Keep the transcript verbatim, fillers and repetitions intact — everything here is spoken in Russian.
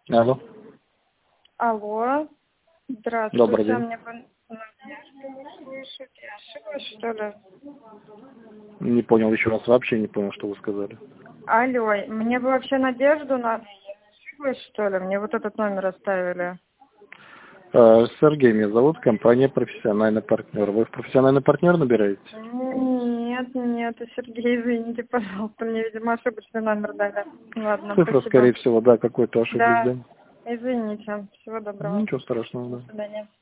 Алло. Алло. Здравствуйте. Добрый день. Мне бы Надежда слышать. Я ошиблась, что ли? Не понял еще раз, вообще не понял, что вы сказали. Алло, мне бы вообще Надежду надо. Я ошиблась, что ли? Мне вот этот номер оставили. Э, Сергей меня зовут, компания «Профессиональный партнер». Вы в «Профессиональный партнер» набираете? Нет, нет, Сергей, извините, пожалуйста, мне, видимо, ошибочный номер дали. Ладно, Цифра, спасибо. скорее всего, да, какой-то ошиблись, Да, да? извините. Всего доброго. Ничего страшного, До да. свидания.